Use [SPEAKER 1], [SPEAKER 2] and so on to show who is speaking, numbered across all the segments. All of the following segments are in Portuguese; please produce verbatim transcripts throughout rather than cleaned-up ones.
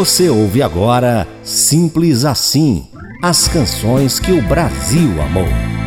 [SPEAKER 1] Você ouve agora Simples Assim, as canções que o Brasil amou.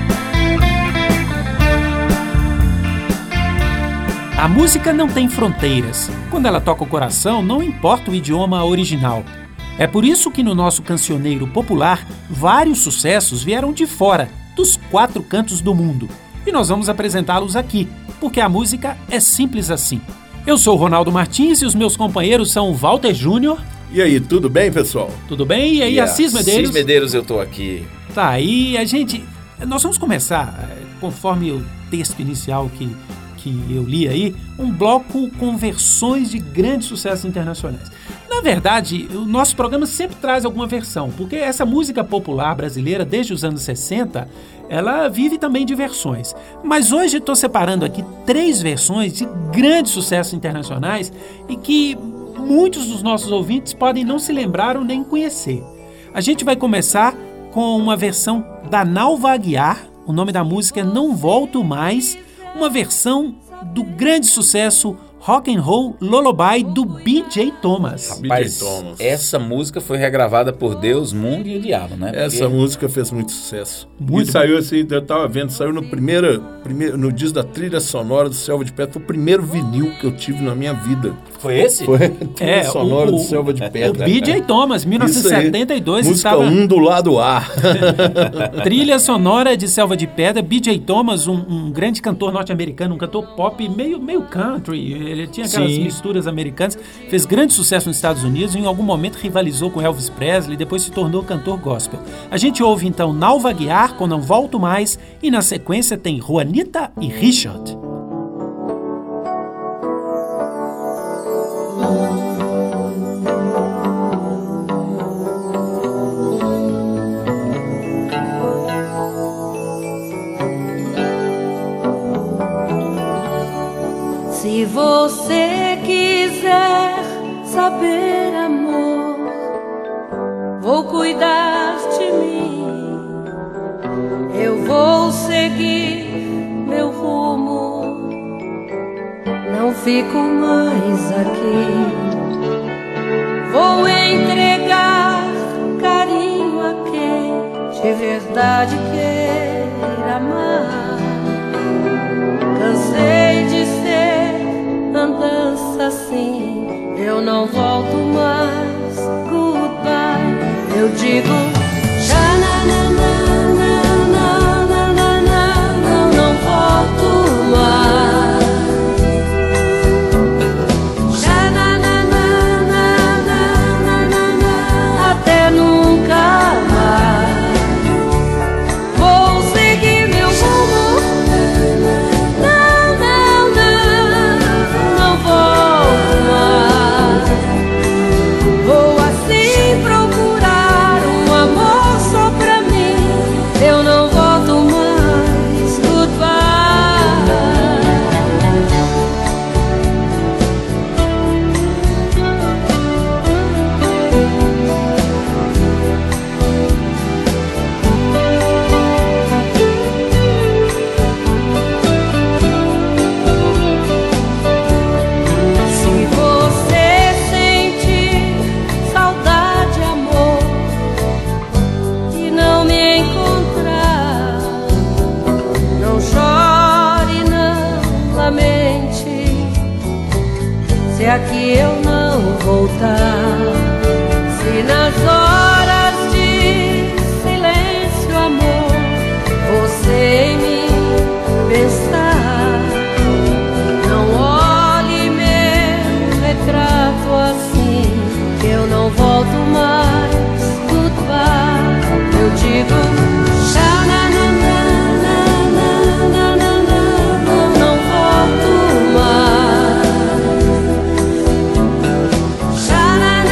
[SPEAKER 2] A música não tem fronteiras. Quando ela toca o coração, não importa o idioma original. É por isso que no nosso cancioneiro popular, vários sucessos vieram de fora, dos quatro cantos do mundo. E nós vamos apresentá-los aqui, porque a música é simples assim. Eu sou o Ronaldo Martins e os meus companheiros são o Walter Júnior.
[SPEAKER 3] E aí, tudo bem, pessoal?
[SPEAKER 2] Tudo bem? E aí,
[SPEAKER 4] yeah.
[SPEAKER 2] Assis Medeiros?
[SPEAKER 4] Assis Medeiros, eu tô aqui.
[SPEAKER 2] Tá, aí a gente... Nós vamos começar, conforme o texto inicial que, que eu li aí, um bloco com versões de grandes sucessos internacionais. Na verdade, o nosso programa sempre traz alguma versão, porque essa música popular brasileira, desde os anos sessenta, ela vive também de versões. Mas hoje estou separando aqui três versões de grandes sucessos internacionais e que muitos dos nossos ouvintes podem não se lembrar ou nem conhecer. A gente vai começar com uma versão da Nalva Aguiar, o nome da música é Não Volto Mais, uma versão do grande sucesso Rock and Roll Lullaby do B J Thomas.
[SPEAKER 4] Rapaz,
[SPEAKER 3] Thomas.
[SPEAKER 4] Essa música foi regravada por Deus, Mundo e o Diabo, né? Porque...
[SPEAKER 3] Essa música fez muito sucesso.
[SPEAKER 2] Muito
[SPEAKER 3] e saiu assim, eu tava vendo, saiu no primeiro, primeiro, no disco da trilha sonora do Selva de Pedra. Foi o primeiro vinil que eu tive na minha vida.
[SPEAKER 4] Foi esse?
[SPEAKER 3] Foi a trilha
[SPEAKER 2] É,
[SPEAKER 3] sonora
[SPEAKER 2] o,
[SPEAKER 3] do Selva de Pedra.
[SPEAKER 2] O B J Thomas, mil novecentos e setenta e dois,
[SPEAKER 3] música
[SPEAKER 2] estava...
[SPEAKER 3] um do lado A.
[SPEAKER 2] Trilha sonora de Selva de Pedra. B J Thomas, um, um grande cantor norte-americano, um cantor pop meio, meio country. Ele tinha aquelas
[SPEAKER 4] Sim.
[SPEAKER 2] misturas americanas. Fez grande sucesso nos Estados Unidos. Em algum momento rivalizou com Elvis Presley. Depois se tornou cantor gospel. A gente ouve então Nalva Aguiar com Não Volto Mais. E na sequência tem Juanita e Richard.
[SPEAKER 5] Se você quiser saber, amor, vou cuidar de mim. Eu vou seguir meu rumo, não fico mais aqui. Vou entregar carinho a quem de verdade queira amar. Cansei de ser andança assim, eu não volto mais. Goodbye, eu digo já na na na na na na na, não, não volto mais. Já na na na na na na na, até nunca mais. Vou seguir meu rumo. Não, não, não, não volto mais. Vou assim procurar um amor só pra mim. Eu não volto mais. Goodbye. Se você sentir saudade, amor, e não me encontrar, não chore, não lamente, se aqui eu não voltar. Se nas horas de silêncio, amor, você em mim pensar, não olhe meu retrato assim, que eu não volto mais. Goodbye, eu digo já na na na na na na na, não, não volto mais. Já na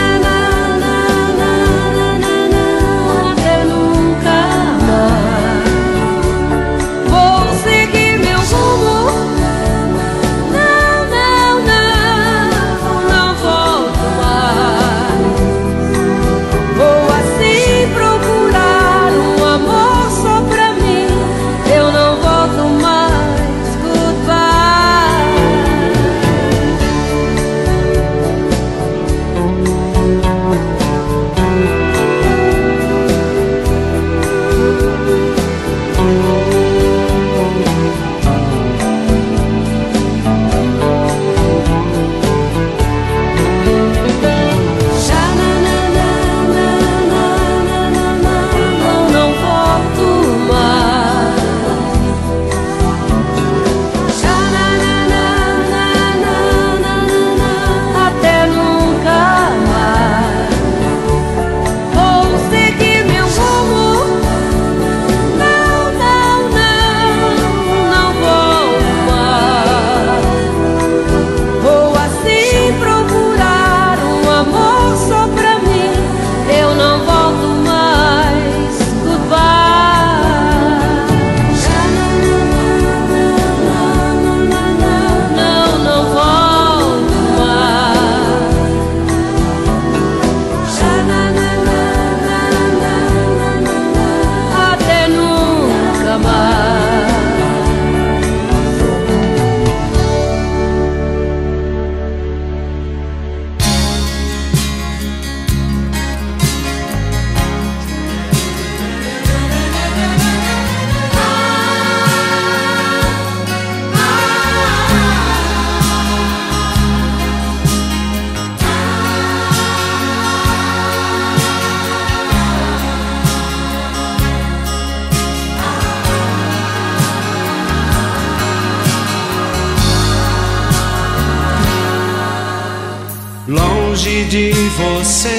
[SPEAKER 6] longe de você.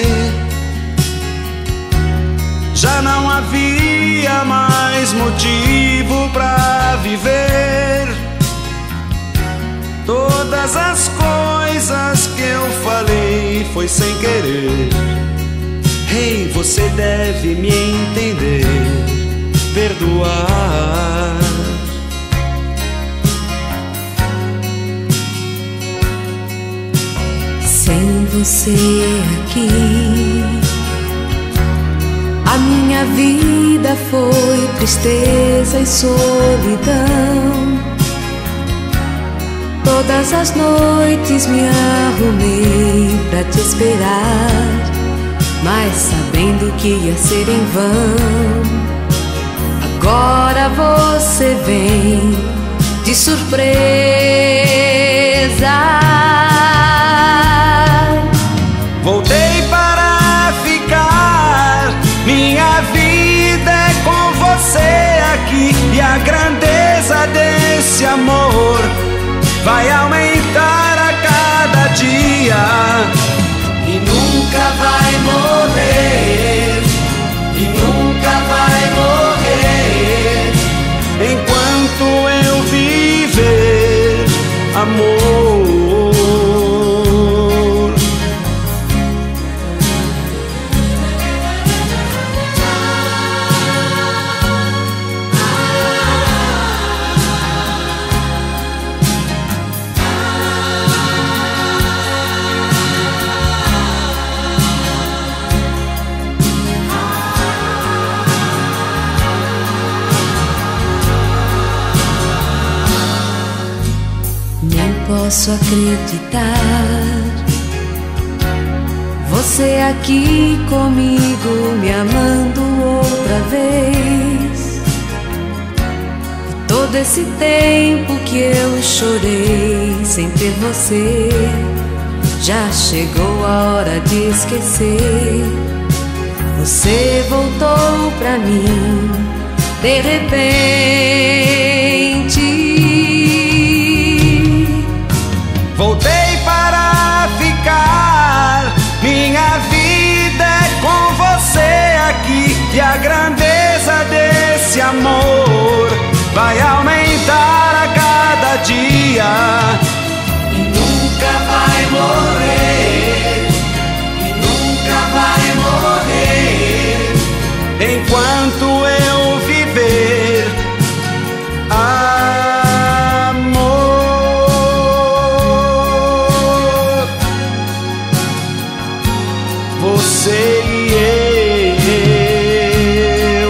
[SPEAKER 6] Já não havia mais motivo pra viver. Todas as coisas que eu falei foi sem querer. Ei, você deve me entender, perdoar.
[SPEAKER 5] Sem você aqui, a minha vida foi tristeza e solidão. Todas as noites me arrumei pra te esperar, mas sabendo que ia ser em vão. Agora você vem de surpresa.
[SPEAKER 6] Voltei para ficar, minha vida é com você aqui. E a grandeza desse amor vai aumentar a cada dia. E nunca vai morrer, e nunca vai morrer, enquanto eu viver, amor.
[SPEAKER 5] Posso acreditar, você aqui comigo, me amando outra vez. E todo esse tempo que eu chorei sem ter você, já chegou a hora de esquecer. Você voltou pra mim de repente.
[SPEAKER 6] Voltei para ficar, minha vida é com você aqui. E a grandeza desse amor vai aumentar a cada dia. E nunca vai morrer, e nunca vai morrer, enquanto eu viver. Você e eu.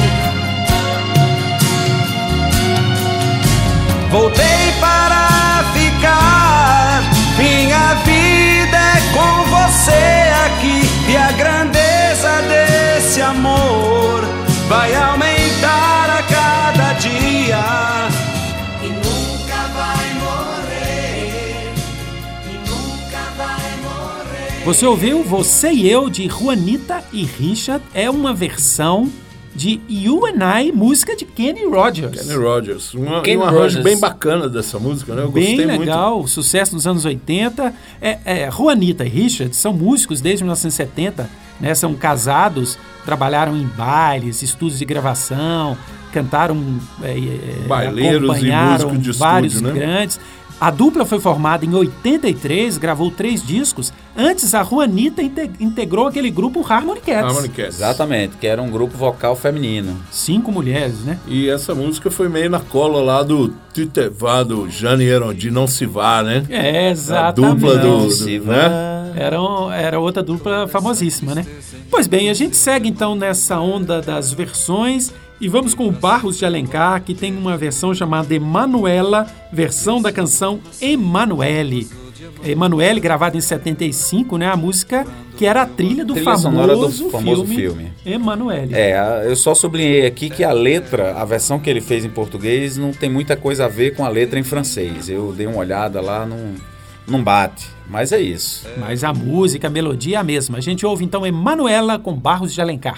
[SPEAKER 6] Voltei para ficar, minha vida é com você aqui. E a grandeza desse amor vai aumentar a cada dia. E nunca vai morrer, e nunca vai morrer.
[SPEAKER 2] Você ouviu Você e Eu, de Juanita e Richard, é uma versão de You and I, música de Kenny Rogers.
[SPEAKER 3] Kenny Rogers. Uma,
[SPEAKER 4] Kenny
[SPEAKER 3] um arranjo
[SPEAKER 4] Rogers.
[SPEAKER 3] bem bacana dessa música, né? Eu
[SPEAKER 2] Bem
[SPEAKER 3] gostei
[SPEAKER 2] legal,
[SPEAKER 3] muito.
[SPEAKER 2] sucesso nos anos oitenta. É, é, Juanita e Richard são músicos desde mil novecentos e setenta, né? São casados, trabalharam em bailes, estúdios de gravação, cantaram, é, é,
[SPEAKER 3] Baileiros
[SPEAKER 2] acompanharam
[SPEAKER 3] e músicos de
[SPEAKER 2] vários
[SPEAKER 3] estúdio, né?
[SPEAKER 2] grandes. A dupla foi formada em oitenta e três, gravou três discos. Antes, a Juanita inte- integrou aquele grupo Harmony Cats.
[SPEAKER 3] Harmony Cats.
[SPEAKER 4] Exatamente, que era um grupo vocal feminino.
[SPEAKER 2] Cinco mulheres, né?
[SPEAKER 3] E essa música foi meio na cola lá do Titevá, do Jane Erondi, Não Se Vá, né?
[SPEAKER 2] É,
[SPEAKER 3] A
[SPEAKER 2] exatamente.
[SPEAKER 3] dupla do,
[SPEAKER 4] Não
[SPEAKER 3] do
[SPEAKER 4] se
[SPEAKER 3] né?
[SPEAKER 2] Era, um- era outra dupla famosíssima, né? Pois bem, a gente segue então nessa onda das versões e vamos com o Barros de Alencar, que tem uma versão chamada Emanuela, versão da canção Emanuele. Emanuele, gravada em setenta e cinco, né? A música que era a trilha do
[SPEAKER 4] Trilha
[SPEAKER 2] famoso,
[SPEAKER 4] sonora do famoso
[SPEAKER 2] filme,
[SPEAKER 4] filme.
[SPEAKER 2] Emanuele.
[SPEAKER 4] É, a- eu só sublinhei aqui que a letra, a versão que ele fez em português, não tem muita coisa a ver com a letra em francês. Eu dei uma olhada lá, não, não bate. Mas é isso.
[SPEAKER 2] Mas a música, a melodia é a mesma. A gente ouve então Emanuela com Barros de Alencar.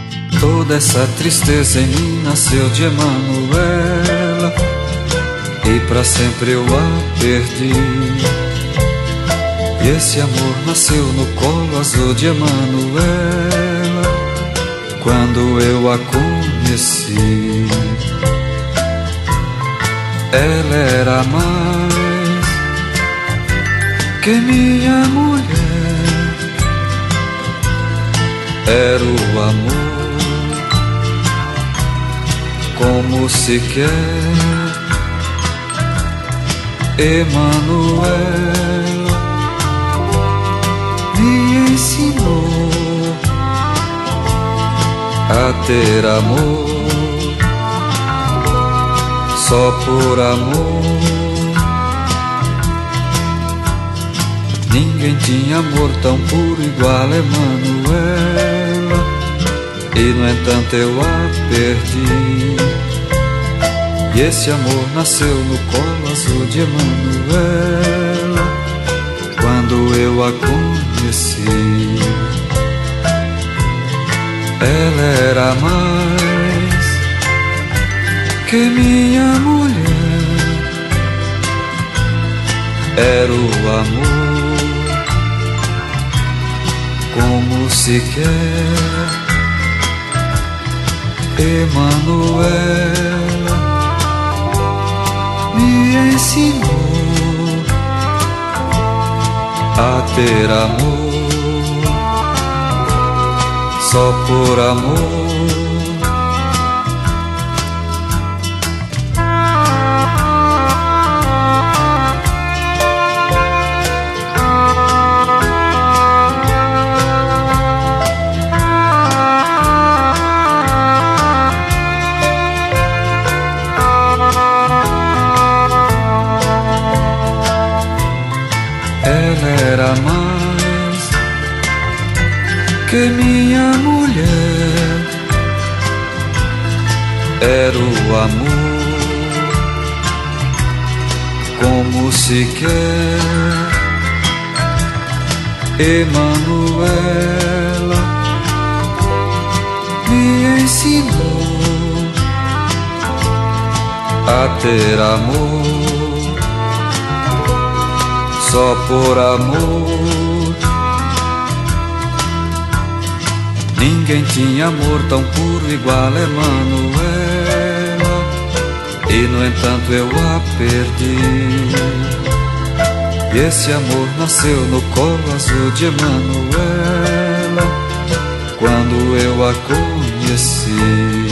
[SPEAKER 7] Toda essa tristeza em mim nasceu de Emanuela. e pra sempre eu a perdi. E esse amor nasceu no colo azul de Emanuela, quando eu a conheci. Ela era mais que minha mulher, era o amor como se quer. Emanuela me ensinou a ter amor, só por amor. Ninguém tinha amor tão puro igual a Emanuela, e no entanto eu a perdi. E esse amor nasceu no colo azul de Emanuela, quando eu a conheci. Ela era mais que minha mulher, era o amor como se quer. Emanuela me ensinou a ter amor, só por amor. Era mais que minha mulher, era o amor como se quer. Emanuela me ensinou a ter amor, só por amor. Ninguém tinha amor tão puro igual a Emanuela, e no entanto eu a perdi. E esse amor nasceu no colo azul de Emanuela, quando eu a conheci.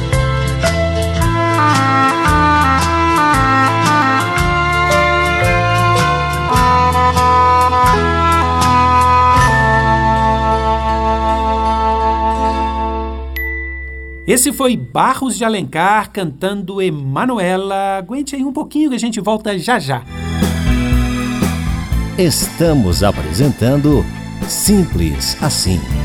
[SPEAKER 2] Esse foi Barros de Alencar cantando Emanuela. Aguente aí um pouquinho que a gente volta já já.
[SPEAKER 1] Estamos apresentando Simples Assim.